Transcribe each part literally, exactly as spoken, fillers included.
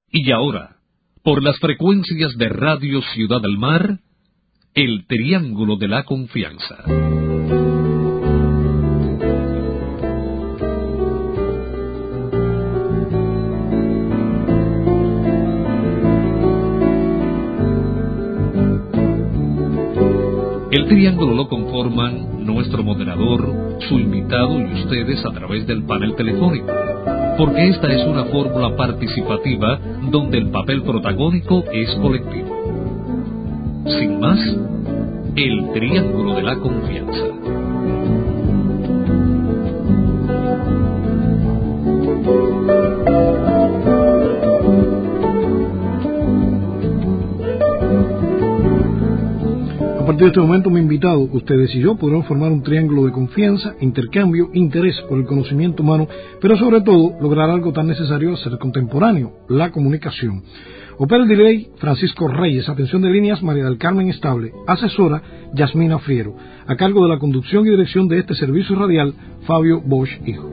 Y ahora, por las frecuencias de Radio Ciudad del Mar, el Triángulo de la Confianza. El triángulo lo conforman nuestro moderador, su invitado y ustedes a través del panel telefónico, porque esta es una fórmula participativa donde el papel protagónico es colectivo. Sin más, el Triángulo de la Confianza. A partir de este momento, mi invitado, ustedes y yo podrán formar un triángulo de confianza, intercambio, interés por el conocimiento humano, pero sobre todo lograr algo tan necesario al ser contemporáneo, la comunicación. Opera el delay Francisco Reyes, atención de líneas María del Carmen Estable, asesora Yasmina Friero, a cargo de la conducción y dirección de este servicio radial Fabio Bosch Hijo.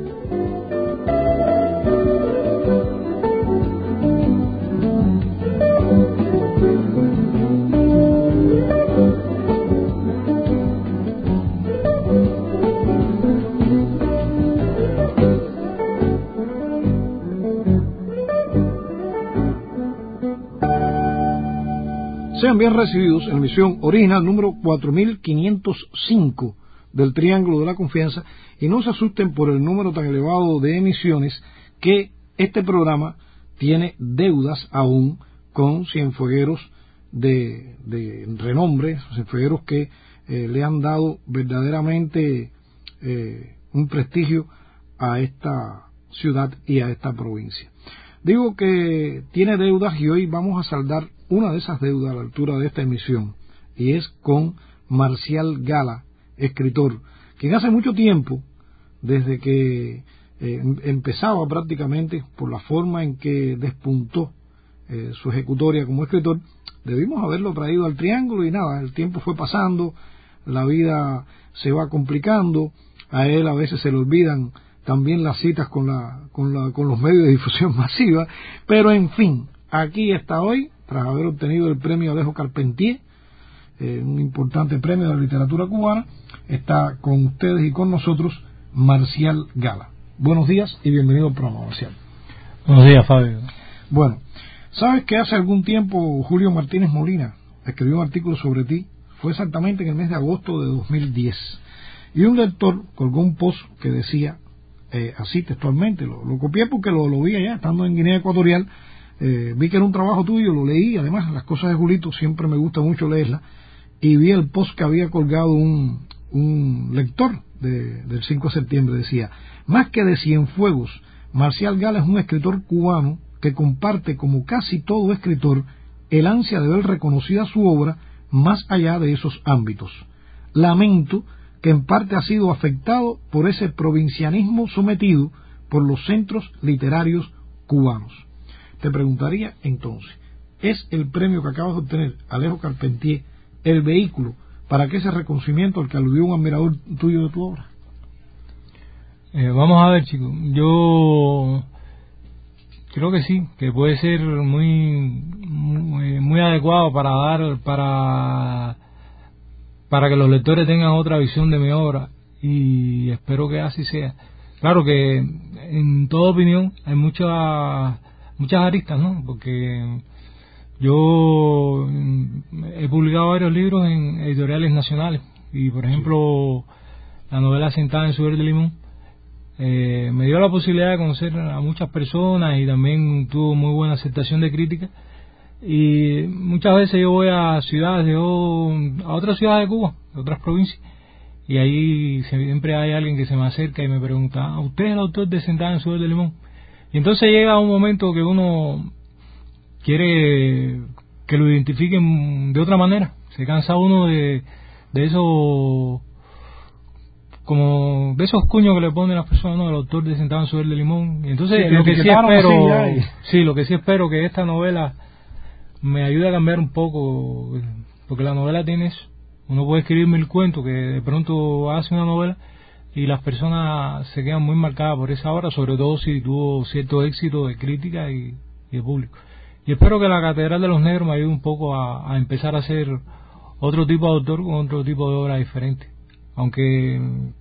Sean bien recibidos en la emisión original número cuatro mil quinientos cinco del Triángulo de la Confianza, y no se asusten por el número tan elevado de emisiones, que este programa tiene deudas aún con cienfuegueros de, de renombre, cienfuegueros que eh, le han dado verdaderamente eh, un prestigio a esta ciudad y a esta provincia. Digo que tiene deudas y hoy vamos a saldar una de esas deudas a la altura de esta emisión, y es con Marcial Gala, escritor, quien hace mucho tiempo, desde que eh, empezaba prácticamente, por la forma en que despuntó eh, su ejecutoria como escritor, debimos haberlo traído al Triángulo, y nada, el tiempo fue pasando, la vida se va complicando, a él a veces se le olvidan también las citas con, la, con, la, con los medios de difusión masiva, pero en fin, aquí está hoy, tras haber obtenido el premio Alejo Carpentier, eh, un importante premio de la literatura cubana. Está con ustedes y con nosotros Marcial Gala. Buenos días y bienvenido al programa, Marcial. Buenos días, Fabio. Bueno, ¿sabes que hace algún tiempo Julio Martínez Molina escribió un artículo sobre ti? Fue exactamente en el mes de agosto de dos mil diez. Y un lector colgó un post que decía, eh, así textualmente, lo, lo copié porque lo, lo vi allá, estando en Guinea Ecuatorial. Eh, vi que era un trabajo tuyo, lo leí, además las cosas de Julito siempre me gusta mucho leerlas, y vi el post que había colgado un, un lector de, del cinco de septiembre. Decía: más que de Cienfuegos, Marcial Gala es un escritor cubano que comparte, como casi todo escritor, el ansia de ver reconocida su obra más allá de esos ámbitos. Lamento que en parte ha sido afectado por ese provincianismo sometido por los centros literarios cubanos. Te preguntaría entonces, ¿es el premio que acabas de obtener, Alejo Carpentier, el vehículo para que ese reconocimiento al que aludió un admirador tuyo de tu obra? Eh, vamos a ver, chicos, yo creo que sí, que puede ser muy muy, muy adecuado para dar, para para que los lectores tengan otra visión de mi obra, y espero que así sea. Claro que en toda opinión hay muchas muchas aristas, ¿no? Porque yo he publicado varios libros en editoriales nacionales, y por ejemplo la novela Sentada en su verde limón eh, me dio la posibilidad de conocer a muchas personas, y también tuvo muy buena aceptación de crítica. Y muchas veces yo voy a ciudades, yo, a otras ciudades de Cuba, de otras provincias, y ahí siempre hay alguien que se me acerca y me pregunta: ¿usted es el autor de Sentada en su verde limón? Y entonces llega un momento que uno quiere que lo identifiquen de otra manera. Se cansa uno de, de eso, como de esos cuños que le ponen las personas, ¿no? El autor de Sentado en su verde limón. Y entonces sí, lo que sí espero, así, sí, lo que sí espero que esta novela me ayude a cambiar un poco, porque la novela tiene eso. Uno puede escribir mil cuentos, que de pronto hace una novela y las personas se quedan muy marcadas por esa obra, sobre todo si tuvo cierto éxito de crítica y, y de público. y espero que la Catedral de los Negros me ayude un poco a, a empezar a hacer otro tipo de autor con otro tipo de obra diferente, aunque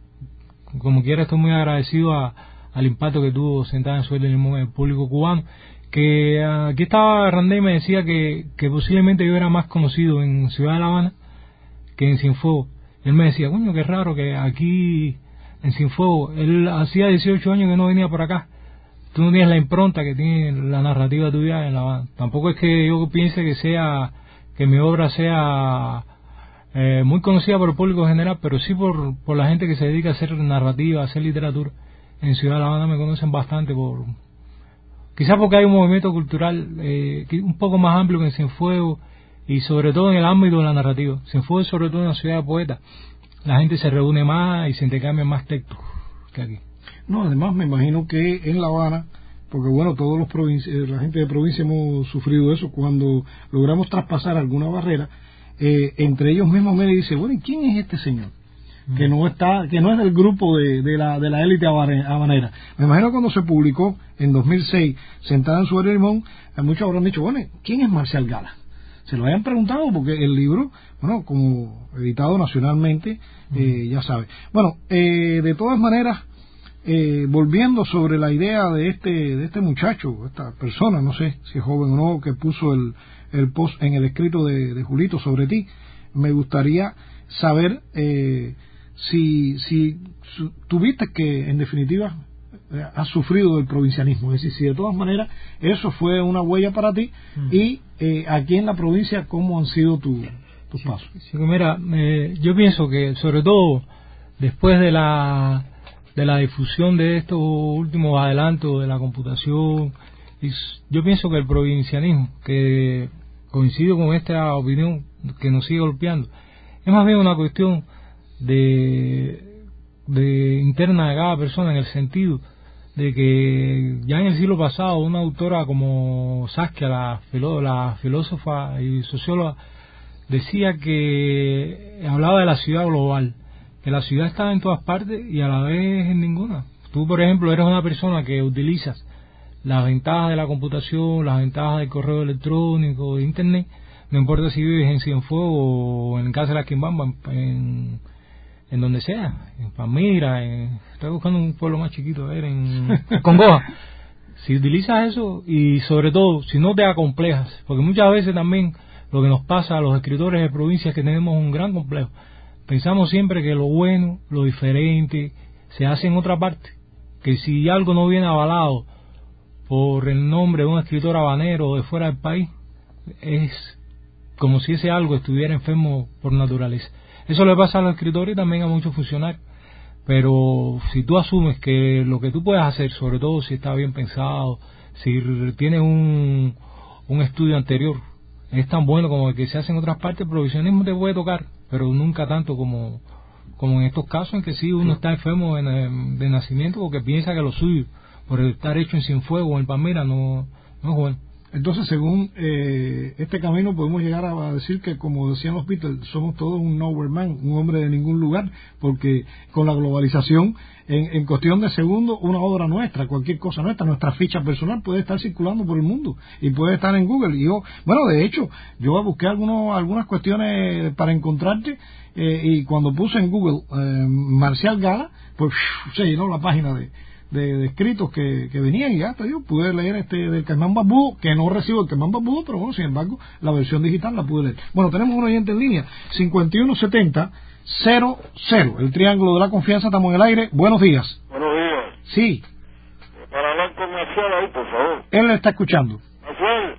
como quiera estoy muy agradecido a, al impacto que tuvo Sentada en Suerte en el público cubano, que uh, aquí estaba Randé y me decía que, que posiblemente yo era más conocido en Ciudad de La Habana que en Cienfuegos. Él me decía, coño, qué raro que aquí en Cienfuegos, él hacía dieciocho años que no venía por acá, tú no tienes la impronta que tiene la narrativa tuya en La Habana. Tampoco es que yo piense que sea, que mi obra sea eh, muy conocida por el público en general, pero sí por, por la gente que se dedica a hacer narrativa, a hacer literatura. En Ciudad de La Habana me conocen bastante, por quizás porque hay un movimiento cultural eh, un poco más amplio que en Cienfuegos, y sobre todo en el ámbito de la narrativa. Cienfuegos, sobre todo en la ciudad de poetas, la gente se reúne más y se intercambian más textos que aquí. No, además me imagino que en La Habana, porque bueno, todos los provinci- la gente de provincia hemos sufrido eso, cuando logramos traspasar alguna barrera, eh, entre ellos mismos me dicen, bueno, ¿y quién es este señor? Mm. Que no está, que no es del grupo de, de la de la élite habanera. Me imagino cuando se publicó en dos mil seis, Sentada en Suerte y Limón, muchos habrán dicho, bueno, ¿quién es Marcial Gala? Se lo hayan preguntado porque el libro, bueno, como editado nacionalmente, eh, ya sabe. Bueno, eh, de todas maneras, eh, volviendo sobre la idea de este de este muchacho, esta persona, no sé si es joven o no, que puso el, el post en el escrito de, de Julito sobre ti, me gustaría saber eh, si, si su, tuviste que, en definitiva, has sufrido del provincianismo, es decir, si de todas maneras eso fue una huella para ti, mm. y eh, aquí en la provincia, ¿cómo han sido tu, tus sí, pasos? Sí, mira, eh, yo pienso que sobre todo después de la de la difusión de estos últimos adelantos de la computación, y yo pienso que el provincianismo, que coincido con esta opinión que nos sigue golpeando, es más bien una cuestión de, de interna de cada persona, en el sentido de que ya en el siglo pasado una autora como Saskia, la, filó, la filósofa y socióloga, decía que hablaba de la ciudad global, que la ciudad está en todas partes y a la vez en ninguna. Tú, por ejemplo, eres una persona que utilizas las ventajas de la computación, las ventajas del correo electrónico, de internet, no importa si vives en Cienfuegos o en Casa de la Quimbamba, en, en donde sea, en Palmira, en, estoy buscando un pueblo más chiquito, a ver, en Congoja. Si utilizas eso, y sobre todo, si no te acomplejas, porque muchas veces también lo que nos pasa a los escritores de provincias es que tenemos un gran complejo. Pensamos siempre que lo bueno, lo diferente, se hace en otra parte, que si algo no viene avalado por el nombre de un escritor habanero o de fuera del país, es como si ese algo estuviera enfermo por naturaleza. Eso le pasa a los escritores y también a muchos funcionarios. Pero si tú asumes que lo que tú puedes hacer, sobre todo si está bien pensado, si tienes un, un estudio anterior, es tan bueno como el que se hace en otras partes, el provisionismo te puede tocar, pero nunca tanto como, como en estos casos en que sí uno está enfermo de, de nacimiento porque piensa que lo suyo, por estar hecho en Cienfuegos o en Palmira, no, no es bueno. Entonces, según eh, este camino, podemos llegar a decir que, como decían los Beatles, somos todos un nowhere man, un hombre de ningún lugar, porque con la globalización, en, en cuestión de segundos, una obra nuestra, cualquier cosa nuestra, nuestra ficha personal puede estar circulando por el mundo y puede estar en Google. Y yo, bueno, de hecho, yo busqué algunos, algunas cuestiones para encontrarte, eh, y cuando puse en Google eh, Marcial Gala, pues se llenó la página de De, de escritos que, que venían, y ya te digo, pude leer este del Caimán Barbudo, que no recibo el Caimán Barbudo, pero bueno, sin embargo, la versión digital la pude leer. Bueno, tenemos un oyente en línea, cincuenta y uno setenta cero cero, el Triángulo de la Confianza, estamos en el aire. Buenos días. Buenos días. Sí. Para hablar con Marcial ahí, por favor. Él le está escuchando. Marcial.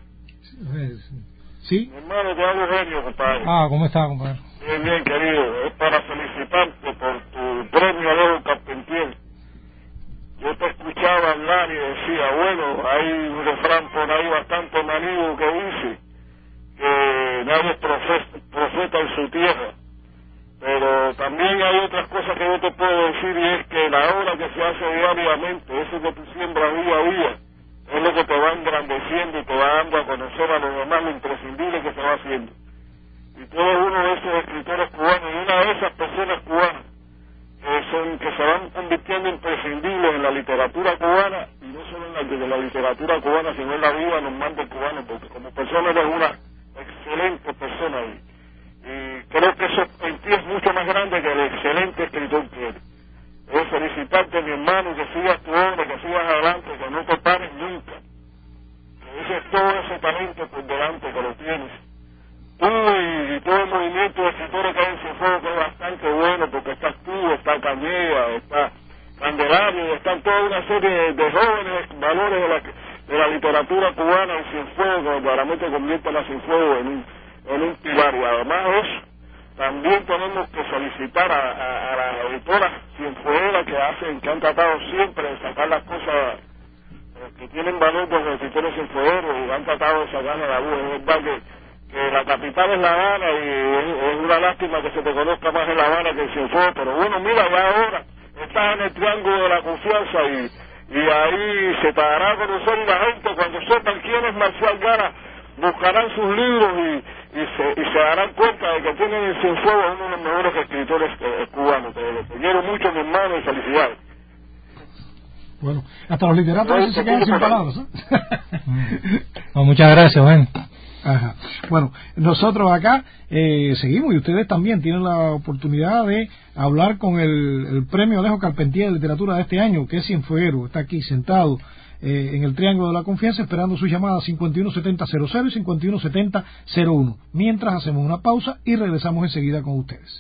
Sí. Mi hermano, te hago genio, compadre. Ah, ¿cómo está, compadre? Bien, bien, querido. Es para felicitarte por tu premio Alejo Carpentier. Yo te escuchaba hablar y decía, bueno, hay un refrán por ahí bastante manido que dice que nadie es profeta, profeta en su tierra, pero también hay otras cosas que yo te puedo decir, y es que la obra que se hace diariamente, eso que tú siembras día a día, es lo que te va engrandeciendo y te va dando a conocer a los demás lo imprescindible que se va haciendo. Y tú eres uno de esos escritores cubanos, y una de esas personas cubanas que que son que se van convirtiendo imprescindibles en la literatura cubana, y no solo en la, de la literatura cubana, sino en la vida normal del cubano, porque como persona eres una excelente persona, y, y creo que eso en ti es mucho más grande que el excelente escritor que eres. Es felicitarte, mi hermano, que sigas tu obra, que sigas adelante, que no te pares nunca, que uses todo ese talento por delante que lo tienes. Tú y, y todo el movimiento de escritores que hay en Cienfuegos, que es bastante bueno, porque estás tú, está Cañea, está Candelario, y están toda una serie de, de jóvenes valores de la, de la literatura cubana en Cienfuegos, que realmente convierte a la Cienfuegos en un, en un pilar. Y además de eso, también tenemos que felicitar a, a, a las editoras cienfuegueras que hacen, que han tratado siempre de sacar las cosas eh, que tienen valor de los escritores cienfuegueros, y han tratado de sacarle la luz. Es verdad que, que la capital es La Habana, y es, es una lástima que se te conozca más en La Habana que en Cienfuegos, pero bueno, mira, ya ahora estás en el Triángulo de la Confianza, y, y ahí se te dará a conocer, y la gente, cuando sepan quién es Marcial Gala, buscarán sus libros y Y se, y se darán cuenta de que tienen en Cienfuegos uno de los mejores escritores eh, cubanos. Te, te quiero mucho, mi hermano, y felicidades. Bueno, hasta los literatos no, se quedan sin palabras, ¿eh? No, muchas gracias, Ben. Ajá. Bueno, nosotros acá eh, seguimos, y ustedes también tienen la oportunidad de hablar con el, el premio Alejo Carpentier de literatura de este año, que es cienfueguero. Está aquí sentado Eh, en el Triángulo de la Confianza, esperando su llamada cincuenta y uno setenta cero cero y cincuenta y uno setenta cero uno. Mientras hacemos una pausa y regresamos enseguida con ustedes.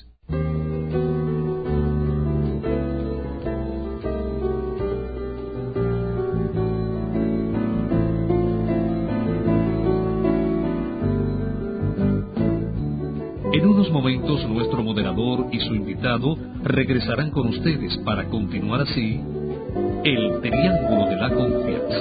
En unos momentos nuestro moderador y su invitado regresarán con ustedes para continuar así el Triángulo de la Confianza.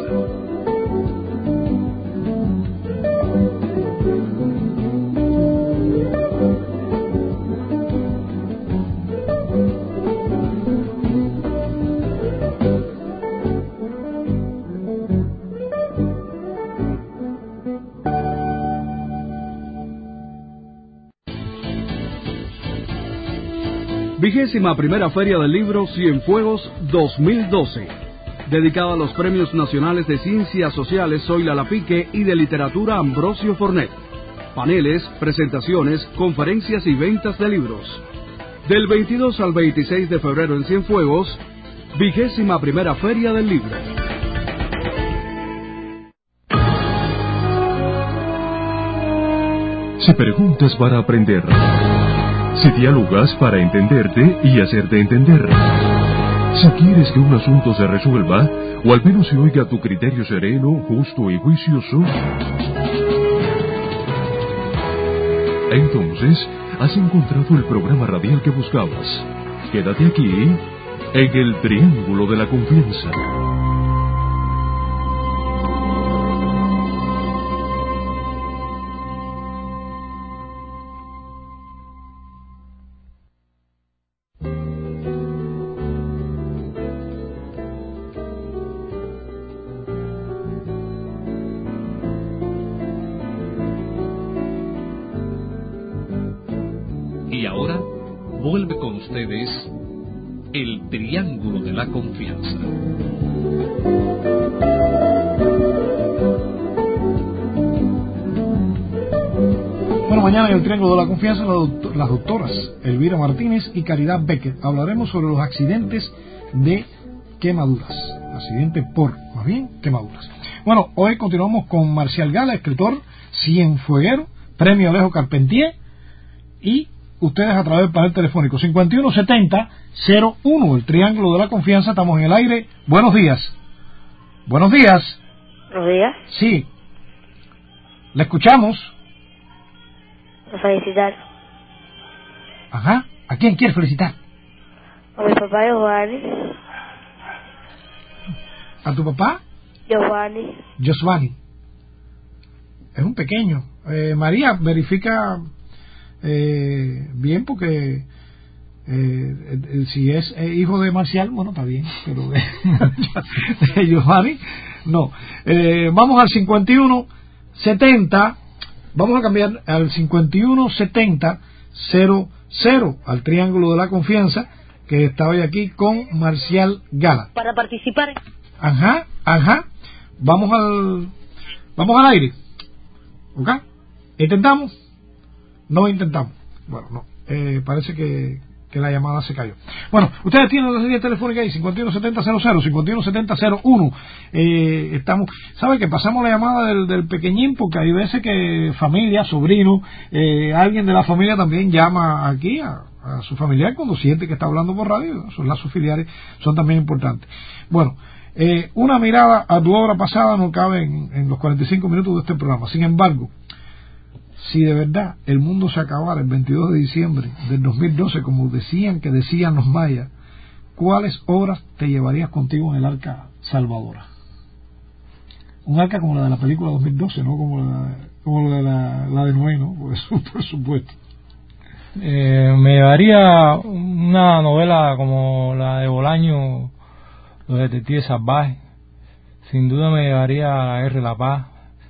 Vigésima primera Feria del Libro Cienfuegos dos mil doce, dedicada a los Premios Nacionales de Ciencias Sociales Zoila Lapique y de Literatura Ambrosio Fornet. Paneles, presentaciones, conferencias y ventas de libros. Del veintidós al veintiséis de febrero en Cienfuegos, vigésima primera Feria del Libro. Si preguntas para aprender, si dialogas para entenderte y hacerte entender, si quieres que un asunto se resuelva, o al menos se oiga tu criterio sereno, justo y juicioso, entonces has encontrado el programa radial que buscabas. Quédate aquí, en el Triángulo de la Confianza. Vuelve con ustedes el Triángulo de la Confianza. Bueno, mañana en el Triángulo de la Confianza las doctoras Elvira Martínez y Caridad Becker hablaremos sobre los accidentes de quemaduras, accidentes por, más bien, quemaduras. Bueno, hoy continuamos con Marcial Gala, escritor cienfueguero, premio Alejo Carpentier, y ustedes a través del panel telefónico cincuenta y uno setenta cero uno, el Triángulo de la Confianza. Estamos en el aire. Buenos días. Buenos días. Buenos días. Sí. ¿Le escuchamos? A felicitar. Ajá. ¿A quién quiere felicitar? A mi papá Giovanni. ¿A tu papá? Giovanni. Giovanni. Es un pequeño. Eh, María, verifica Eh, bien, porque eh, eh, si es eh, hijo de Marcial, bueno, está bien, pero de, de Giovanni, no. Eh, vamos al cincuenta y uno setenta, vamos a cambiar al cincuenta y uno setenta cero cero, al Triángulo de la Confianza, que está hoy aquí con Marcial Gala. Para participar. Ajá, ajá. Vamos al, vamos al aire. ¿Ok? ¿Intentamos? No intentamos. Bueno, no. Eh, parece que, que la llamada se cayó. Bueno, ustedes tienen la serie telefónica ahí, cincuenta y uno setenta cero cero, cincuenta y uno setenta cero uno. Eh, estamos, ¿sabe que pasamos la llamada del, del pequeñín? Porque hay veces que familia, sobrino, eh, alguien de la familia también llama aquí a, a su familiar cuando siente que está hablando por radio. Son lazos familiares, son también importantes. Bueno, eh, una mirada a tu obra pasada no cabe en, en los cuarenta y cinco minutos de este programa. Sin embargo, si de verdad el mundo se acabara el veintidós de diciembre del dos mil doce, como decían que decían los mayas, ¿cuáles obras te llevarías contigo en el arca salvadora? Un arca como la de la película dos mil doce, no como la, como la de la, la de Noé, ¿no? Por, eso, por supuesto. Eh, me llevaría una novela como la de Bolaño, Los Detectives Salvajes. Sin duda me llevaría a La Guerra y la Paz.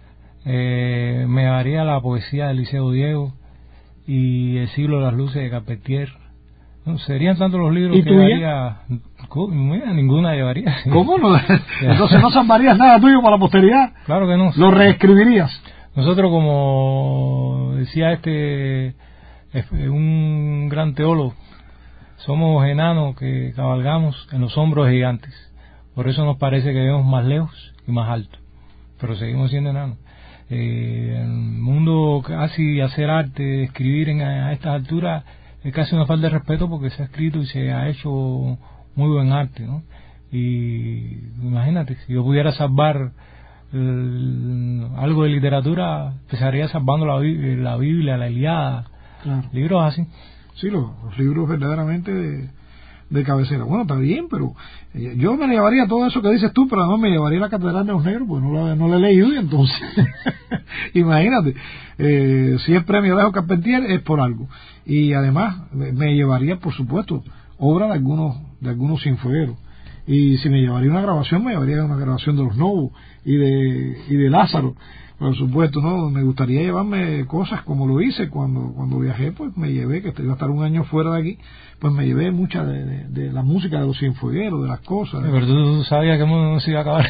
Eh, me llevaría la poesía de Liceo Diego y El siglo de las luces de Carpentier. No, serían tantos los libros que llevaría. Mira, ninguna llevaría. ¿Cómo no? Entonces no salvarías nada tuyo para la posteridad. Claro que no. ¿Lo reescribirías? Nosotros, como decía este un gran teólogo, somos enanos que cabalgamos en los hombros de gigantes. Por eso nos parece que vemos más lejos y más alto, pero seguimos siendo enanos. Eh, el mundo casi hacer arte, escribir en, a estas alturas es casi una falta de respeto, porque se ha escrito y se ha hecho muy buen arte, ¿no? Y imagínate, si yo pudiera salvar el, algo de literatura, empezaría salvando la, la Biblia, la Ilíada, claro. Libros así. Sí, los, los libros verdaderamente de, de cabecera. Bueno, está bien, pero eh, yo me llevaría todo eso que dices tú, pero no me llevaría la Catedral de los Negros, pues no la, no la he leído, y entonces imagínate, eh, si es premio Alejo Carpentier es por algo. Y además me, me llevaría, por supuesto, obra de algunos de algunos cienfuegueros. Y si me llevaría una grabación, me llevaría una grabación de Los Novos y de y de Lázaro, por supuesto, ¿no? Me gustaría llevarme cosas como lo hice cuando cuando viajé, pues me llevé, que iba a estar un año fuera de aquí, pues me llevé mucha de, de, de la música de los cienfuegueros, de las cosas. Pero tú sabías que el mundo no se iba a acabar.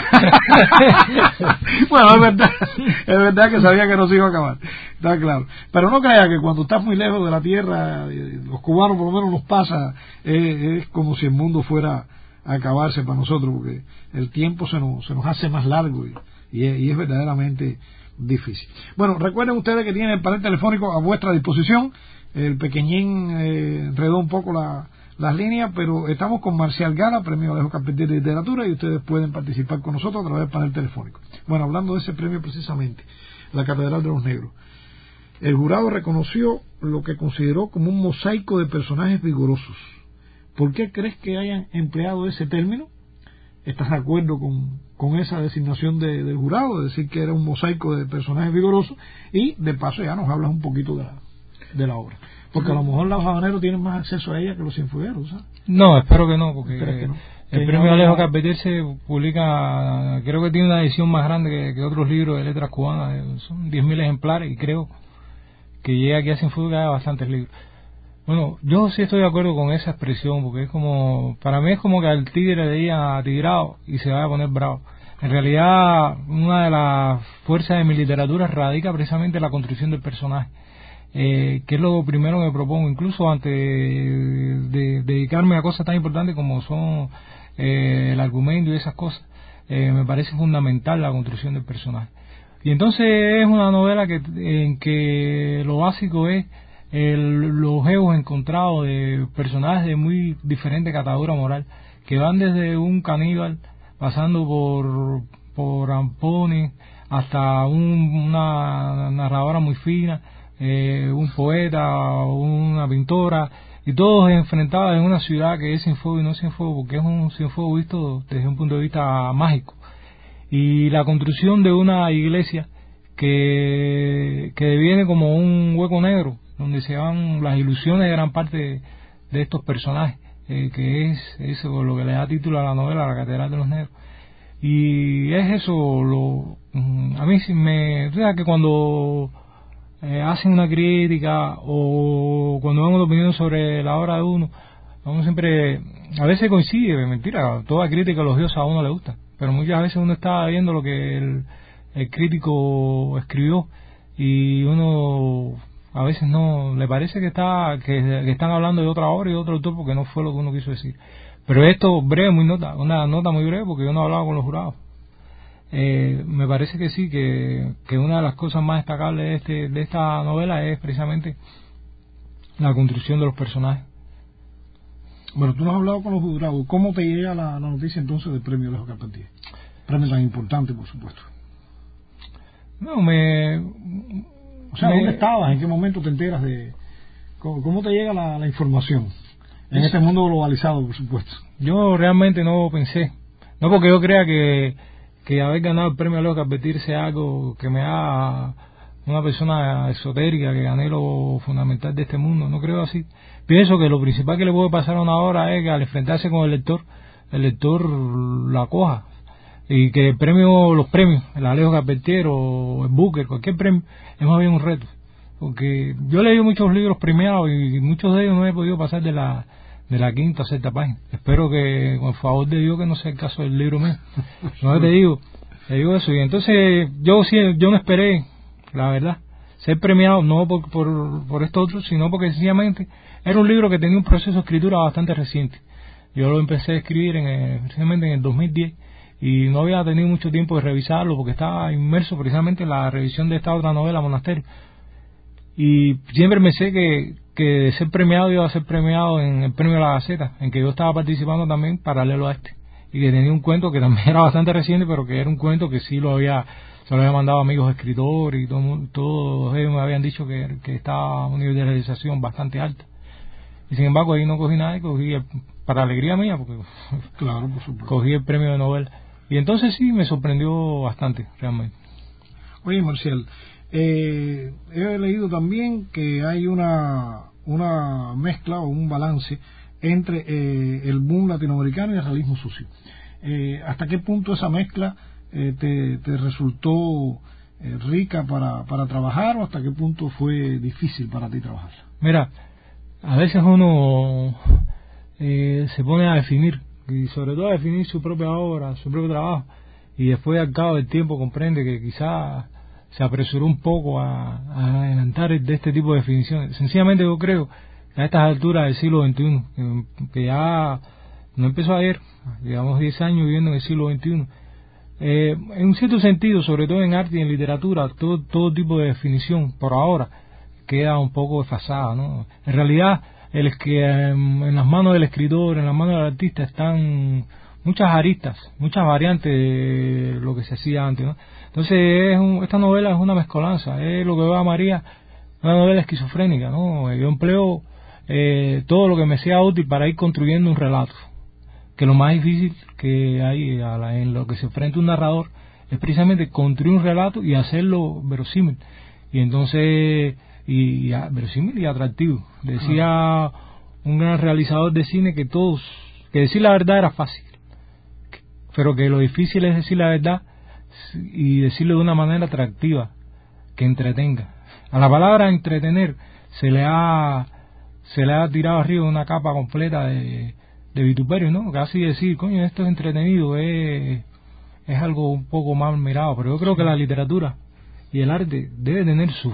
Bueno, es verdad, es verdad que sabía que no se iba a acabar, está claro. Pero no crea que cuando estás muy lejos de la tierra, los cubanos por lo menos nos pasa, eh, es como si el mundo fuera a acabarse para nosotros, porque el tiempo se nos, se nos hace más largo y, y, es, y es verdaderamente difícil. Bueno, recuerden ustedes que tienen el panel telefónico a vuestra disposición. El pequeñín eh, enredó un poco la, las líneas, pero estamos con Marcial Gala, premio Alejo Carpentier de literatura, y ustedes pueden participar con nosotros a través del panel telefónico. Bueno, hablando de ese premio precisamente, la Catedral de los Negros, el jurado reconoció lo que consideró como un mosaico de personajes vigorosos. ¿Por qué crees que hayan empleado ese término? ¿Estás de acuerdo con, con esa designación de, del jurado, de decir que era un mosaico de personajes vigorosos? Y de paso ya nos hablas un poquito de la, de la obra, porque a lo mejor los habaneros tienen más acceso a ella que los cienfuegueros, ¿sabes? No, espero que no, porque que no? el que premio no, Alejo Carpentier se publica, creo que tiene una edición más grande que, que otros libros de letras cubanas, son diez mil ejemplares, y creo que llega aquí a Cienfuegos hay bastantes libros. Bueno, yo sí estoy de acuerdo con esa expresión, porque es como, para mí es como que al tigre le digan atigrado y se vaya a poner bravo. En realidad, una de las fuerzas de mi literatura radica precisamente en la construcción del personaje, eh, que es lo primero que me propongo, incluso antes de, de dedicarme a cosas tan importantes como son eh, el argumento y esas cosas. Eh, me parece fundamental la construcción del personaje. Y entonces es una novela que en que lo básico es El, los egos encontrados de personajes de muy diferente catadura moral, que van desde un caníbal, pasando por por Ampone, hasta un, una narradora muy fina, eh, un poeta, una pintora, y todos enfrentados en una ciudad que es Cienfuegos y no Cienfuegos, porque es un Cienfuegos visto desde un punto de vista mágico. Y la construcción de una iglesia que, que deviene como un hueco negro, donde se van las ilusiones de gran parte de, de estos personajes, eh, que es eso lo que le da título a la novela, La Catedral de los Negros. Y es eso, lo a mí sí me... O sea, que cuando eh, hacen una crítica o cuando dan una opinión sobre la obra de uno, uno siempre, a veces coincide, mentira, toda crítica elogiosa a uno le gusta, pero muchas veces uno está viendo lo que el, el crítico escribió y uno a veces no le parece que está que, que están hablando de otra obra y de otro autor porque no fue lo que uno quiso decir. Pero esto breve, muy nota, una nota muy breve porque yo no hablaba con los jurados. Eh, me parece que sí, que, que una de las cosas más destacables de, este, de esta novela es precisamente la construcción de los personajes. Bueno, tú no has hablado con los jurados. ¿Cómo te llega la, la noticia entonces del premio Alejo Carpentier? Premio tan importante, por supuesto. No, me... O sea, me, ¿dónde estabas? ¿En qué momento te enteras de...? ¿Cómo, cómo te llega la, la información? En este mundo globalizado, por supuesto. Yo realmente no pensé. No porque yo crea que, que haber ganado el premio Alejo Carpentier sea algo que me haga una persona esotérica, que gané lo fundamental de este mundo. No creo así. Pienso que lo principal que le puede pasar a una obra es que al enfrentarse con el lector, el lector la acoja. Y que el premio, los premios, el Alejo Carpentier o el Booker, cualquier premio, es más bien un reto. Porque yo he leído muchos libros premiados y muchos de ellos no he podido pasar de la de la quinta o sexta página. Espero que, con el favor de Dios, que no sea el caso del libro mío. No te digo, te digo eso. Y entonces yo sí, yo no esperé, la verdad, ser premiado, no por, por, por esto otro, sino porque sencillamente era un libro que tenía un proceso de escritura bastante reciente. Yo lo empecé a escribir en el, precisamente en el dos mil diez y no había tenido mucho tiempo de revisarlo porque estaba inmerso precisamente en la revisión de esta otra novela, Monasterio. Y siempre pensé que, que de ser premiado iba a ser premiado en el premio de la Gaceta, en que yo estaba participando también paralelo a este. Y que tenía un cuento que también era bastante reciente, pero que era un cuento que sí lo había, se lo había mandado a amigos escritores y todo, todos ellos me habían dicho que, que estaba a un nivel de realización bastante alto. Y sin embargo ahí no cogí nada y cogí, el, para alegría mía, porque claro, por supuesto, cogí el premio de novela. Y entonces sí me sorprendió bastante, realmente. Oye, Marcial, eh, he leído también que hay una, una mezcla o un balance entre eh, el boom latinoamericano y el realismo sucio. Eh, ¿Hasta qué punto esa mezcla eh, te, te resultó eh, rica para, para trabajar o hasta qué punto fue difícil para ti trabajar? Mira, a veces uno eh, se pone a definir, y sobre todo a definir su propia obra, su propio trabajo, y después al cabo del tiempo comprende que quizás se apresuró un poco a, a adelantar de este tipo de definiciones. Sencillamente yo creo que a estas alturas del siglo veintiuno, que, que ya no empezó ayer, llevamos diez años viviendo en el siglo veintiuno, eh, en un cierto sentido, sobre todo en arte y en literatura, todo, todo tipo de definición, por ahora, queda un poco desfasada, ¿no? En realidad, el que en las manos del escritor, en las manos del artista, están muchas aristas, muchas variantes de lo que se hacía antes, ¿no? Entonces, es un, esta novela es una mezcolanza, es lo que veo a María, una novela esquizofrénica, ¿no? Yo empleo eh, todo lo que me sea útil para ir construyendo un relato, que lo más difícil que hay a la, en lo que se enfrenta un narrador es precisamente construir un relato y hacerlo verosímil, y entonces y, y verosímil y atractivo. Decía un gran realizador de cine que todos, que decir la verdad era fácil, pero que lo difícil es decir la verdad y decirlo de una manera atractiva, que entretenga. A la palabra entretener se le ha se le ha tirado arriba una capa completa de, de vituperio, ¿no? Casi decir, coño, esto es entretenido, es, es algo un poco mal mirado, pero yo creo que la literatura y el arte debe tener su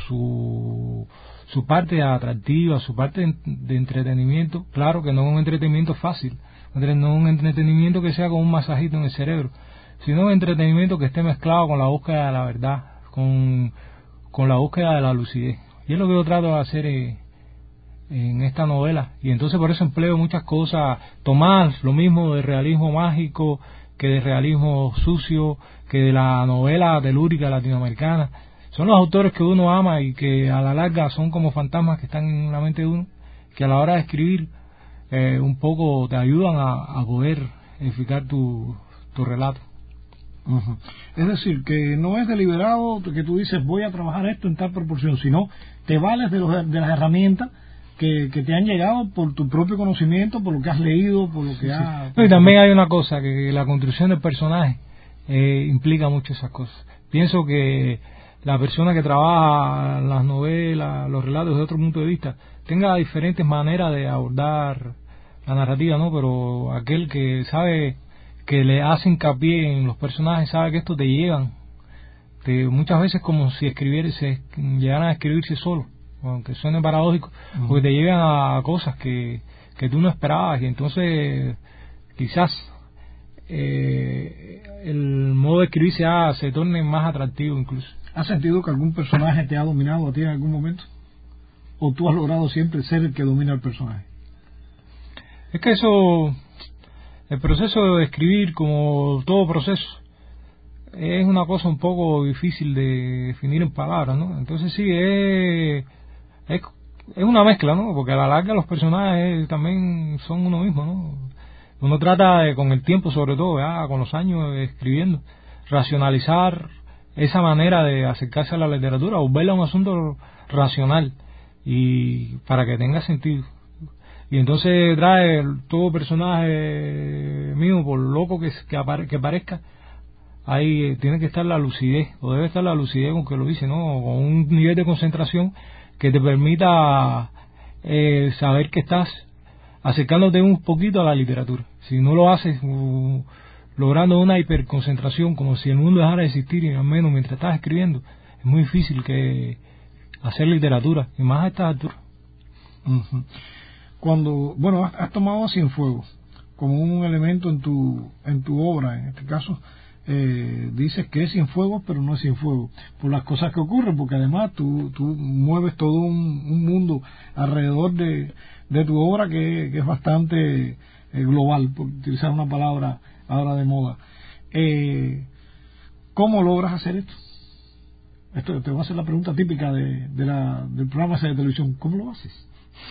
su su parte atractiva, su parte de entretenimiento. Claro que no es un entretenimiento fácil, no es un entretenimiento que sea como un masajito en el cerebro, sino un entretenimiento que esté mezclado con la búsqueda de la verdad, con, con la búsqueda de la lucidez. Y es lo que yo trato de hacer eh, en esta novela. Y entonces por eso empleo muchas cosas, tomar lo mismo de realismo mágico que de realismo sucio, que de la novela telúrica latinoamericana. Son los autores que uno ama y que a la larga son como fantasmas que están en la mente de uno, que a la hora de escribir eh, un poco te ayudan a, a poder edificar tu, tu relato. Uh-huh. Es decir, que no es deliberado que tú dices voy a trabajar esto en tal proporción, sino te vales de, los, de las herramientas que, que te han llegado por tu propio conocimiento, por lo que has leído, por lo que sí, has... Sí. Y también hay una cosa, que la construcción del personaje eh, implica mucho esas cosas. Pienso que la persona que trabaja las novelas, los relatos de otro punto de vista, tenga diferentes maneras de abordar la narrativa, ¿no? Pero aquel que sabe, que le hace hincapié en los personajes, sabe que estos te llevan, te, muchas veces como si escribiera, se llegaran a escribirse solo, aunque suene paradójico, uh-huh. porque te llevan a cosas que, que tú no esperabas, y entonces quizás eh, el modo de escribir se, ha, se torne más atractivo incluso. ¿Has sentido que algún personaje te ha dominado a ti en algún momento? ¿O tú has logrado siempre ser el que domina el personaje? Es que eso, el proceso de escribir, como todo proceso, es una cosa un poco difícil de definir en palabras, ¿no? Entonces sí, es, es, es una mezcla, ¿no? Porque a la larga los personajes también son uno mismo, ¿no? Uno trata de, con el tiempo sobre todo, ¿ya? Con los años escribiendo, racionalizar esa manera de acercarse a la literatura, volverla un asunto racional y para que tenga sentido. Y entonces trae todo personaje mío, por loco que, que, apare, que parezca, ahí tiene que estar la lucidez, o debe estar la lucidez con que lo dice, ¿no? Con un nivel de concentración que te permita eh, saber que estás acercándote un poquito a la literatura. Si no lo haces uh, logrando una hiperconcentración, como si el mundo dejara de existir, y al menos mientras estás escribiendo, es muy difícil que hacer literatura, y más a estas alturas. Uh-huh. Cuando, bueno, has, has tomado a Cienfuegos como un elemento en tu en tu obra, en este caso, eh, dices que es Cienfuegos, pero no es Cienfuegos, por las cosas que ocurren, porque además tú, tú mueves todo un, un mundo alrededor de, de tu obra que, que es bastante eh, global, por utilizar una palabra ahora de moda. Eh, ¿Cómo logras hacer esto? Esto te voy a hacer la pregunta típica de, de la, del programa de televisión. ¿Cómo lo haces?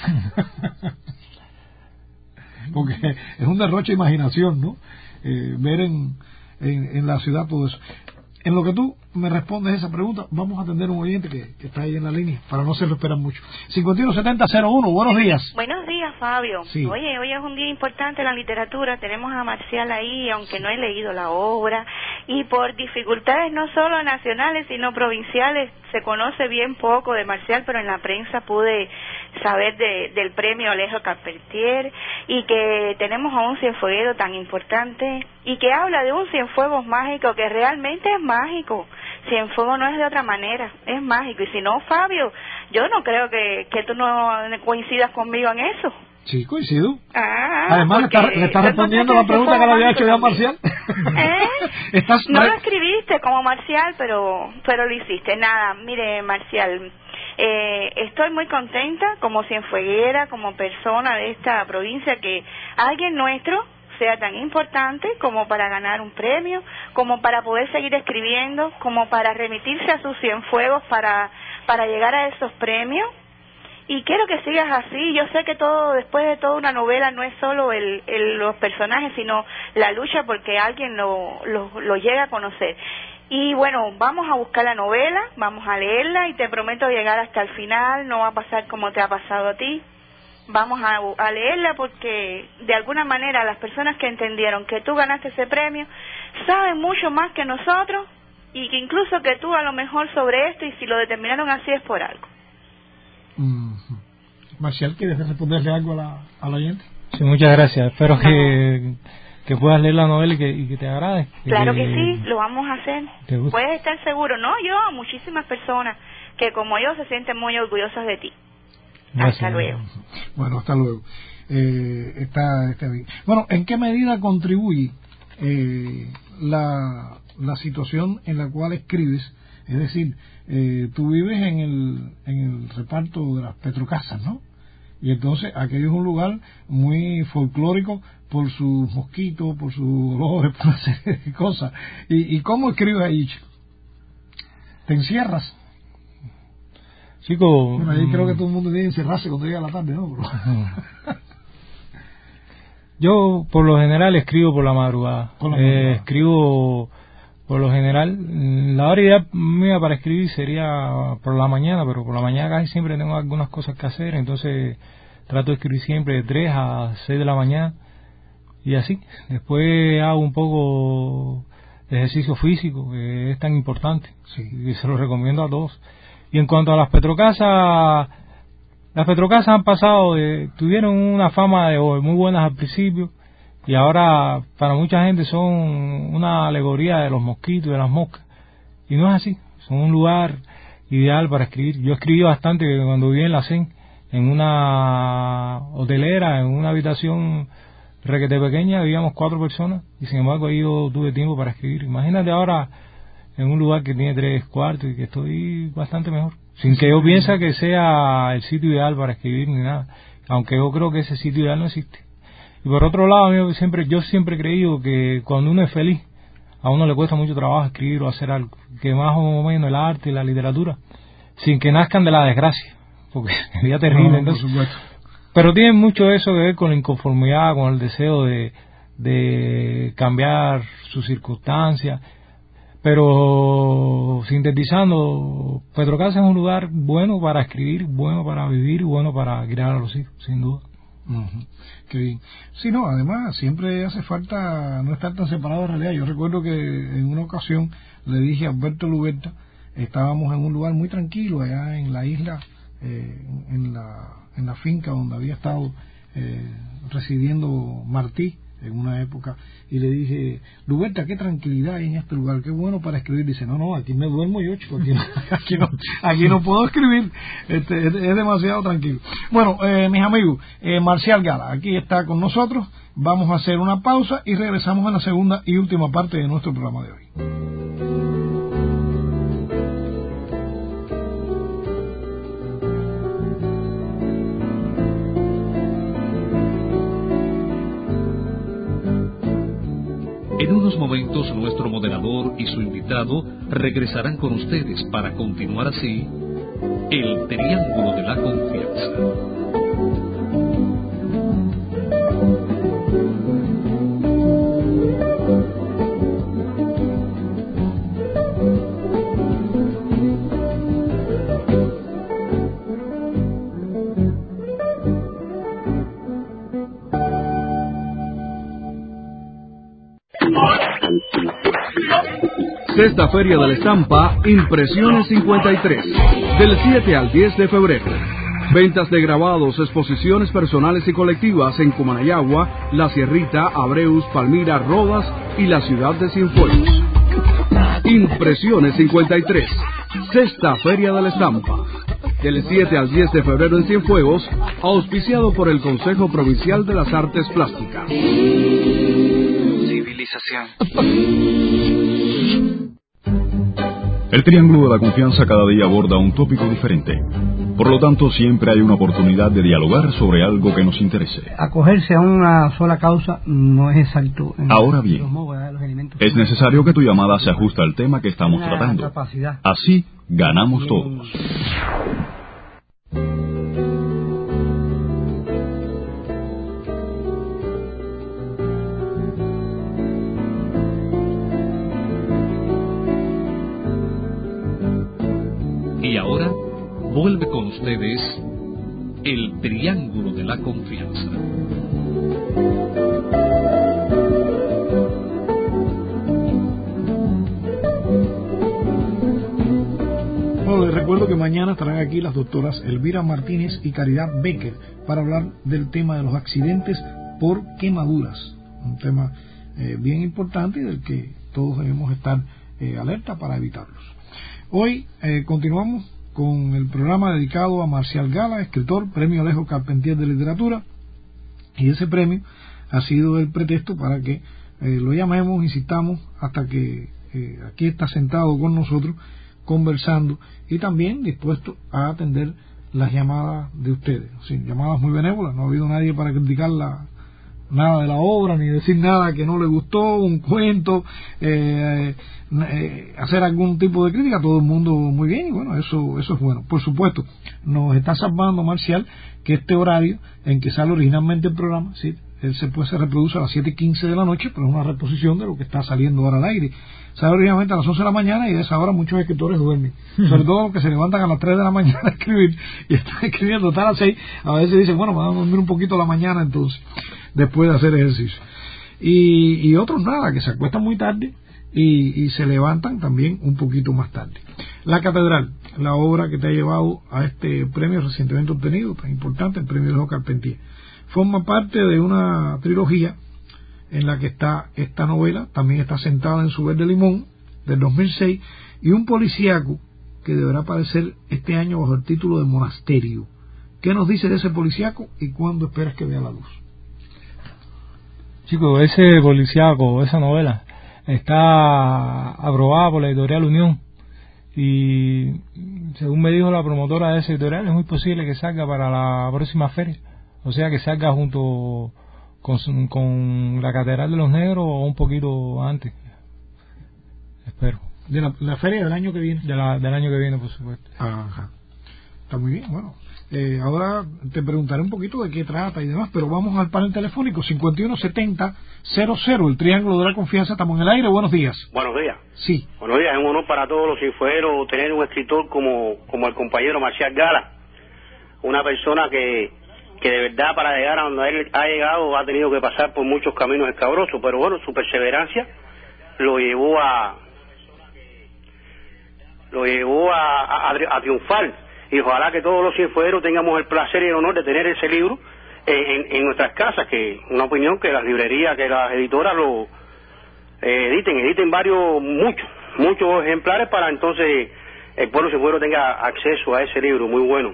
Porque es un derroche de imaginación, ¿no? Eh, ver en, en, en la ciudad todo eso. En lo que tú me respondes esa pregunta, vamos a atender a un oyente que, que está ahí en la línea, para no hacerlo esperar mucho. cincuenta y uno setenta cero uno, buenos días. Buenos días, Fabio. Sí. Oye, hoy es un día importante en la literatura, tenemos a Marcial ahí, aunque no he leído la obra, y por dificultades no solo nacionales, sino provinciales, se conoce bien poco de Marcial, pero en la prensa pude saber de, del premio Alejo Carpentier, y que tenemos a un cienfueguero tan importante, y que habla de un Cienfuegos mágico, que realmente es mágico. Cienfuegos no es de otra manera, es mágico. Y si no, Fabio, yo no creo que, que tú no coincidas conmigo en eso. Sí, coincido. Ah, además le está, le está respondiendo la pregunta que le había hecho ya Marcial. ¿Eh? Estás... No lo escribiste como Marcial, pero pero lo hiciste. Nada, mire, Marcial, eh, estoy muy contenta como cienfueguera, como persona de esta provincia, que alguien nuestro sea tan importante como para ganar un premio, como para poder seguir escribiendo, como para remitirse a sus Cienfuegos para, para llegar a esos premios. Y quiero que sigas así. Yo sé que todo, después de toda una novela, no es solo el, el, los personajes, sino la lucha porque alguien lo, lo, lo llega a conocer. Y bueno, vamos a buscar la novela, vamos a leerla, y te prometo llegar hasta el final. No va a pasar como te ha pasado a ti. Vamos a, a leerla porque de alguna manera las personas que entendieron que tú ganaste ese premio saben mucho más que nosotros, y que incluso que tú a lo mejor sobre esto, y si lo determinaron así es por algo. Mm-hmm. Marcial, ¿quieres responderle algo a la, a la oyente? Sí, muchas gracias. Espero no. que, que puedas leer la novela y que, y que te agrade. Claro que, que sí, lo vamos a hacer. Puedes estar seguro, ¿no? Yo, muchísimas personas que como yo se sienten muy orgullosas de ti. Gracias. Hasta luego. Bueno, hasta luego. Eh, está, está bien. Bueno, ¿en qué medida contribuye eh, la, la situación en la cual escribes? Es decir, eh, tú vives en el, en el reparto de las Petrocasas, ¿no? Y entonces aquello es un lugar muy folclórico por sus mosquitos, por sus olores, por una serie de cosas. ¿Y, y cómo escribes ahí, chico? ¿Te encierras? Chico, bueno, ahí mm, creo que todo el mundo tiene que encerrarse cuando llega la tarde, ¿no? Yo, por lo general, escribo por la madrugada. Por la eh, madrugada. Escribo, por lo general, la hora ideal mía para escribir sería por la mañana, pero por la mañana casi siempre tengo algunas cosas que hacer, entonces trato de escribir siempre de tres a seis de la mañana, y así. Después hago un poco de ejercicio físico, que es tan importante, sí, y se lo recomiendo a todos. Y en cuanto a las Petrocasas, las petrocasas han pasado, de, tuvieron una fama de muy buenas al principio, y ahora para mucha gente son una alegoría de los mosquitos y de las moscas, y no es así. Son un lugar ideal para escribir. Yo escribí bastante cuando viví en la C E N, en una hotelera, en una habitación requete pequeña, vivíamos cuatro personas, y sin embargo ahí yo tuve tiempo para escribir. Imagínate ahora en un lugar que tiene tres cuartos y que estoy bastante mejor, sin que yo piense que sea el sitio ideal para escribir ni nada, aunque yo creo que ese sitio ideal no existe. Y por otro lado, yo siempre, yo siempre he creído que cuando uno es feliz, a uno le cuesta mucho trabajo escribir o hacer algo, que más o menos el arte y la literatura, sin que nazcan de la desgracia, porque sería terrible. No, entonces, pero tiene mucho eso que ver con la inconformidad, con el deseo de, de cambiar sus circunstancias. Pero sintetizando, Petrocasa es un lugar bueno para escribir, bueno para vivir, bueno para criar a los hijos, sin duda. Uh-huh. Qué bien. Sí, no, además siempre hace falta no estar tan separado de la realidad. Yo recuerdo que en una ocasión le dije a Alberto Luberta, estábamos en un lugar muy tranquilo allá en la isla, eh, en la en la finca donde había estado eh, residiendo Martí en una época, y le dije, Luberta, qué tranquilidad hay en este lugar, qué bueno para escribir. Dice, no, no, aquí me duermo yo, chico, aquí no, aquí no, aquí no puedo escribir, este, es, es demasiado tranquilo. Bueno, eh, mis amigos, eh, Marcial Gala, aquí está con nosotros, vamos a hacer una pausa y regresamos a la segunda y última parte de nuestro programa de hoy. En unos momentos nuestro moderador y su invitado regresarán con ustedes para continuar así el Triángulo de la Confianza. Sexta Feria de la Estampa, Impresiones cincuenta y tres, del siete al diez de febrero. Ventas de grabados, exposiciones personales y colectivas en Comanayagua, La Sierrita, Abreus, Palmira, Rodas y la ciudad de Cienfuegos. Impresiones cincuenta y tres, Sexta Feria de la Estampa, del siete al diez de febrero en Cienfuegos, auspiciado por el Consejo Provincial de las Artes Plásticas. Civilización. El Triángulo de la Confianza cada día aborda un tópico diferente. Por lo tanto, siempre hay una oportunidad de dialogar sobre algo que nos interese. Acogerse a una sola causa no es exacto. Ahora bien, es necesario que tu llamada se ajuste al tema que estamos tratando. Así, ganamos todos. Y ahora vuelve con ustedes el Triángulo de la Confianza. Bueno, les recuerdo que mañana estarán aquí las doctoras Elvira Martínez y Caridad Becker para hablar del tema de los accidentes por quemaduras, un tema eh, bien importante y del que todos debemos estar eh, alerta para evitarlos. Hoy eh, continuamos con el programa dedicado a Marcial Gala, escritor, Premio Alejo Carpentier de Literatura, y ese premio ha sido el pretexto para que eh, lo llamemos, insistamos, hasta que eh, aquí está sentado con nosotros, conversando y también dispuesto a atender las llamadas de ustedes. Sí, llamadas muy benévolas, no ha habido nadie para criticar la, nada de la obra, ni decir nada que no le gustó, un cuento, eh, eh, hacer algún tipo de crítica, todo el mundo muy bien, y bueno, eso eso es bueno. Por supuesto, nos está salvando Marcial que este horario en que sale originalmente el programa, ¿sí? Él se, pues, se reproduce a las siete y quince de la noche, pero es una reposición de lo que está saliendo ahora al aire. Sale originalmente a las once de la mañana y a esa hora muchos escritores duermen, sobre todo los que se levantan a las tres de la mañana a escribir y están escribiendo hasta las seis, a veces dicen, bueno, vamos a dormir un poquito a la mañana entonces, después de hacer ejercicio. Y, y otros nada, que se acuestan muy tarde y, y se levantan también un poquito más tarde. La Catedral, la obra que te ha llevado a este premio recientemente obtenido, tan importante, el premio Alejo Carpentier, forma parte de una trilogía en la que está esta novela, también está Sentada en su verde limón, del dos mil seis, y un policíaco que deberá aparecer este año bajo el título de Monasterio. ¿Qué nos dice de ese policíaco y cuándo esperas que vea la luz? Chicos, ese policíaco, esa novela, está aprobada por la editorial Unión, y según me dijo la promotora de esa editorial, es muy posible que salga para la próxima feria, o sea que salga junto con, con la Catedral de los Negros o un poquito antes, espero. ¿De la, la feria del año que viene? De la, del año que viene, por supuesto. Ajá. Está muy bien, bueno. Eh, ahora te preguntaré un poquito de qué trata y demás, pero vamos al panel telefónico cincuenta y uno setenta cero cero, el Triángulo de la Confianza. Estamos en el aire. Buenos días. Buenos días. Sí. Buenos días. Es un honor para todos los infoeros tener un escritor como, como el compañero Marcial Gala, una persona que, que de verdad para llegar a donde él ha llegado ha tenido que pasar por muchos caminos escabrosos, pero bueno, su perseverancia lo llevó a lo llevó a, a, a triunfar. Y ojalá que todos los cienfueros tengamos el placer y el honor de tener ese libro en, en, en nuestras casas, que una opinión que las librerías, que las editoras lo eh, editen, editen varios, muchos, muchos ejemplares para entonces el pueblo cienfuero tenga acceso a ese libro muy bueno.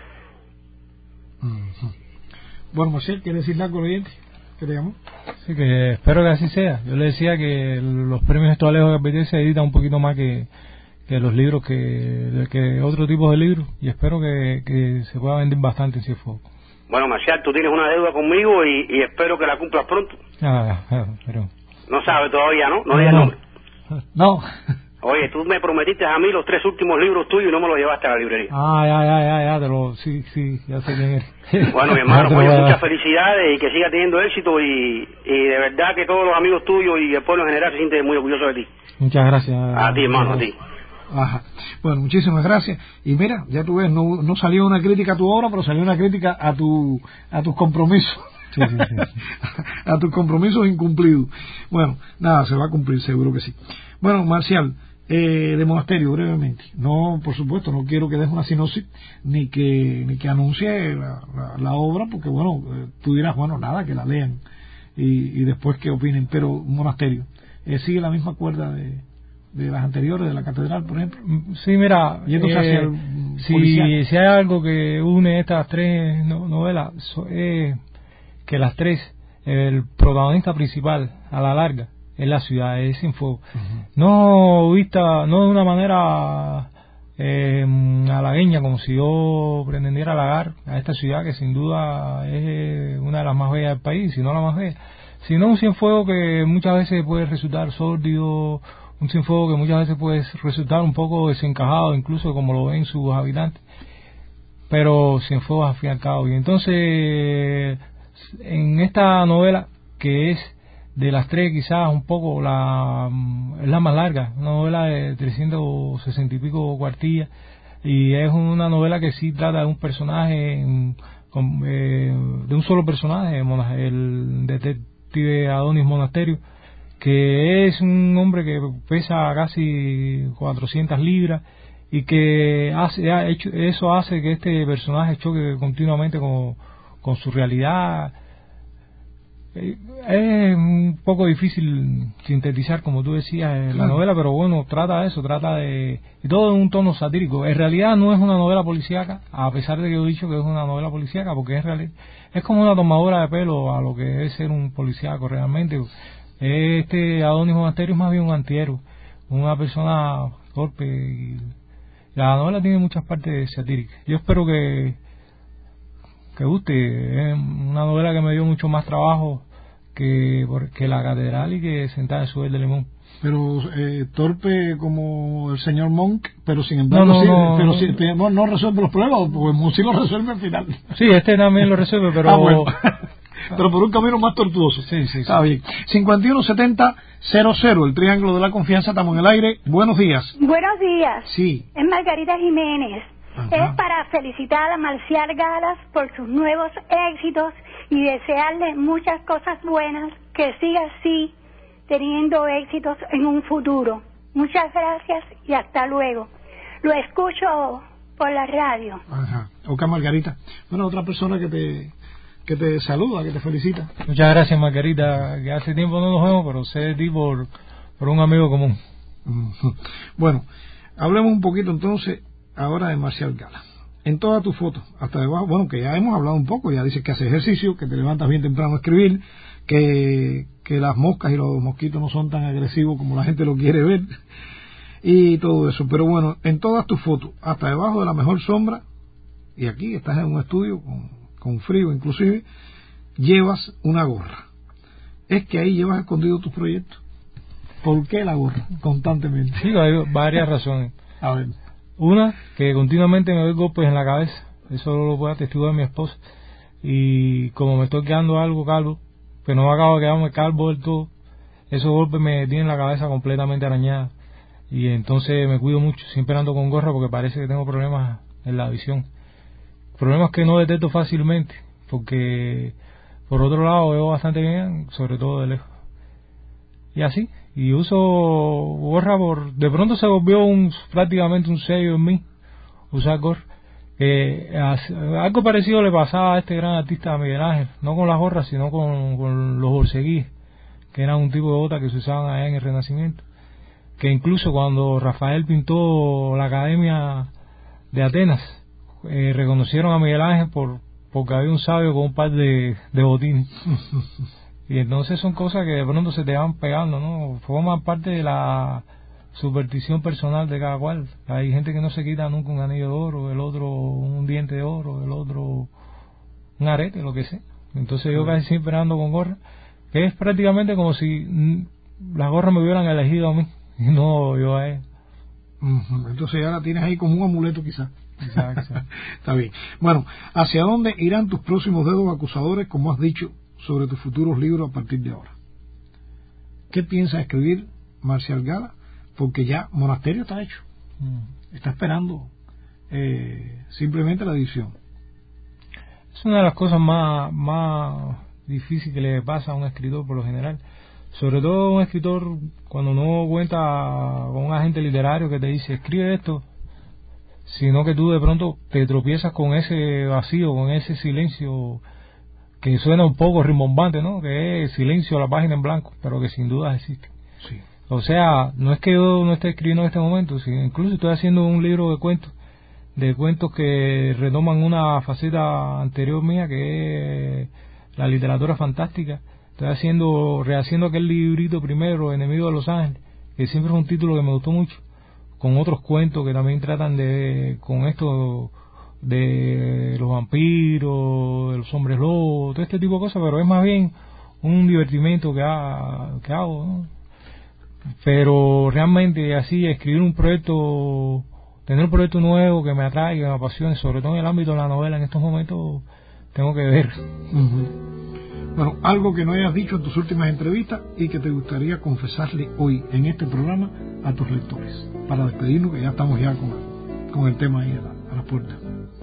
Uh-huh. Bueno, Marcel, ¿quiere decirle algo al oyente que te llamó? Sí, que espero que así sea. Yo le decía que los premios estos Alejo Carpentier se editan un poquito más que que los libros, que, que otro tipo de libros, y espero que, que se pueda vender bastante en Cienfuegos. Bueno, Marcial, tú tienes una deuda conmigo y, y espero que la cumplas pronto. Ah, ah, pero... No sabes todavía, ¿no? No, no digas no. nombre. No. Oye, tú me prometiste a mí los tres últimos libros tuyos y no me los llevaste a la librería. Ah, ya, ya, ya, ya, te lo... Sí, sí, ya sé quién eres. Bueno, mi hermano, oye, muchas felicidades y que siga teniendo éxito y, y de verdad que todos los amigos tuyos y el pueblo en general se sienten muy orgullosos de ti. Muchas gracias. A ti, hermano, a ti. Ajá. Bueno, muchísimas gracias. Y mira, ya tú ves, no, no salió una crítica a tu obra, pero salió una crítica a tu a tus compromisos. Sí, sí, sí. A tus compromisos incumplidos. Bueno, nada, se va a cumplir, seguro que sí. Bueno, Marcial, eh, de Monasterio, brevemente. No, por supuesto, no quiero que des una sinopsis ni que ni que anuncie la, la, la obra, porque bueno, eh, tú dirás, bueno, nada, que la lean y, y después que opinen, pero Monasterio, eh, sigue la misma cuerda de de las anteriores, de la Catedral, por ejemplo. Sí, mira, y entonces eh, hacia el si, si hay algo que une estas tres no, novelas, so, es que las tres, el protagonista principal, a la larga, es la ciudad, es Cienfuegos. Uh-huh. No vista, no de una manera eh, halagueña, como si yo pretendiera halagar a esta ciudad, que sin duda es una de las más bellas del país, si no la más bella, sino un Cienfuegos que muchas veces puede resultar sórdido, un Cienfuegos que muchas veces puede resultar un poco desencajado, incluso como lo ven sus habitantes, pero Cienfuegos al fin y al cabo. Y entonces, en esta novela, que es de las tres quizás un poco la, es la más larga, una novela de trescientos sesenta y pico cuartillas, y es una novela que sí trata de un personaje, de un solo personaje, el detective Adonis Monasterio, que es un hombre que pesa casi cuatrocientas libras y que hace, ha hecho, eso hace que este personaje choque continuamente con, con su realidad. Es un poco difícil sintetizar, como tú decías, en la novela, pero bueno, trata de eso, trata de... y todo en un tono satírico. En realidad no es una novela policíaca, a pesar de que yo he dicho que es una novela policíaca, porque es, real, es como una tomadora de pelo a lo que debe ser un policíaco realmente. Este Adonis Monasterio es más bien un antihéroe, una persona torpe, y la novela tiene muchas partes satíricas. Yo espero que que guste. Es una novela que me dio mucho más trabajo que, que La Catedral y que Sentada en su verde limón. Pero eh, torpe como el señor Monk, pero sin embargo no, no, sí, no, pero no, sí, no, no resuelve los problemas, porque sí lo resuelve al final. Sí, este también lo resuelve, pero... Ah, bueno. Pero por un camino más tortuoso. Sí, sí, está sí. bien. cincuenta y uno setenta cero cero, el Triángulo de la Confianza, estamos en el aire. Buenos días. Buenos días. Sí. Es Margarita Jiménez. Ajá. Es para felicitar a Marcial Galas por sus nuevos éxitos y desearle muchas cosas buenas, que siga así, teniendo éxitos en un futuro. Muchas gracias y hasta luego. Lo escucho por la radio. Ajá. Ok, Margarita. Bueno, otra persona que te que te saluda, que te felicita. Muchas gracias, Margarita, que hace tiempo no nos vemos, pero sé de ti por, por un amigo común. Bueno, hablemos un poquito entonces ahora de Marcial Gala. En todas tus fotos, hasta debajo, bueno, que ya hemos hablado un poco, ya dices que haces ejercicio, que te levantas bien temprano a escribir, que, que las moscas y los mosquitos no son tan agresivos como la gente lo quiere ver, y todo eso. Pero bueno, en todas tus fotos, hasta debajo de la mejor sombra, y aquí estás en un estudio con, con frío inclusive, llevas una gorra. Es que ahí llevas escondido tus proyectos. ¿Por qué la gorra constantemente? Sí, hay varias razones. A ver. Una, que continuamente me doy golpes en la cabeza. Eso lo puede atestiguar mi esposa. Y como me estoy quedando algo calvo, pero no acabo de quedarme calvo del todo, esos golpes me tienen la cabeza completamente arañada. Y entonces me cuido mucho, siempre ando con gorra porque parece que tengo problemas en la visión. Problemas que no detecto fácilmente, porque por otro lado veo bastante bien, sobre todo de lejos. Y así, y uso gorra por... De pronto se volvió un prácticamente un sello en mí, usar gorra. Eh, algo parecido le pasaba a este gran artista Miguel Ángel, no con las gorras, sino con, con los borseguíes, que eran un tipo de botas que se usaban allá en el Renacimiento. Que incluso cuando Rafael pintó la Academia de Atenas, eh, reconocieron a Miguel Ángel por porque había un sabio con un par de, de botines. Y entonces son cosas que de pronto se te van pegando, ¿no? Forman parte de la superstición personal de cada cual. Hay gente que no se quita nunca un anillo de oro, el otro un diente de oro, el otro un arete, lo que sea. Entonces yo casi siempre ando con gorra, que es prácticamente como si las gorras me hubieran elegido a mí y no yo a él. Entonces ahora tienes ahí como un amuleto quizás. Exacto. Está bien. Bueno, ¿hacia dónde irán tus próximos dedos acusadores, como has dicho, sobre tus futuros libros a partir de ahora? ¿Qué piensas escribir, Marcial Gala? Porque ya Monasterio está hecho. Mm. Está esperando eh, simplemente la edición. Es una de las cosas más, más difíciles que le pasa a un escritor por lo general. Sobre todo un escritor cuando no cuenta con un agente literario que te dice escribe esto, sino que tú de pronto te tropiezas con ese vacío, con ese silencio que suena un poco rimbombante, ¿no? Que es silencio a la página en blanco, pero que sin duda existe. Sí. O sea, no es que yo no esté escribiendo en este momento, sino incluso estoy haciendo un libro de cuentos, de cuentos que retoman una faceta anterior mía, que es la literatura fantástica. Estoy haciendo, rehaciendo aquel librito primero, Enemigo de los Ángeles, que siempre es un título que me gustó mucho, con otros cuentos que también tratan de, con esto de los vampiros, de los hombres lobos, todo este tipo de cosas, pero es más bien un divertimento que, ha, que hago, ¿no? Pero realmente así, escribir un proyecto, tener un proyecto nuevo que me atrae, que me apasione, sobre todo en el ámbito de la novela, en estos momentos tengo que ver. Uh-huh. Bueno, algo que no hayas dicho en tus últimas entrevistas y que te gustaría confesarle hoy en este programa a tus lectores, para despedirnos, que ya estamos ya con, con el tema ahí a la, a la puerta.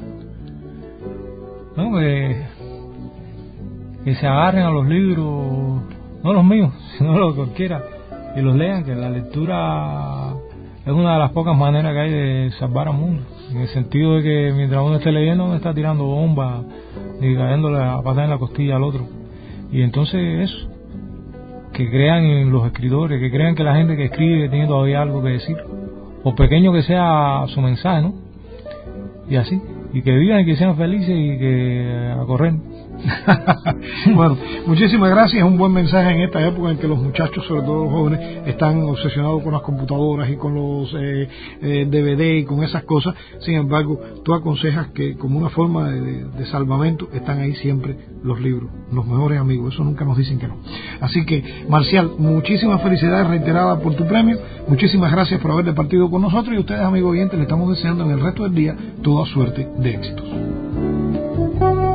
No, que, que se agarren a los libros, no los míos, sino los de cualquiera, y los lean, que la lectura es una de las pocas maneras que hay de salvar al mundo, en el sentido de que mientras uno esté leyendo no está tirando bombas ni cayéndole a patada en la costilla al otro. Y entonces eso, que crean en los escritores, que crean que la gente que escribe tiene todavía algo que decir, por pequeño que sea su mensaje, ¿no? Y así, y que vivan y que sean felices y que a correr. Bueno, muchísimas gracias. Es un buen mensaje en esta época en que los muchachos, sobre todo los jóvenes, están obsesionados con las computadoras y con los eh, eh, D V D y con esas cosas. Sin embargo, tú aconsejas que como una forma de, de salvamento están ahí siempre los libros, los mejores amigos. Eso nunca nos dicen que no. Así que, Marcial, muchísimas felicidades reiteradas por tu premio. Muchísimas gracias por haber departido con nosotros, y ustedes, amigos oyentes, le estamos deseando en el resto del día toda suerte de éxitos.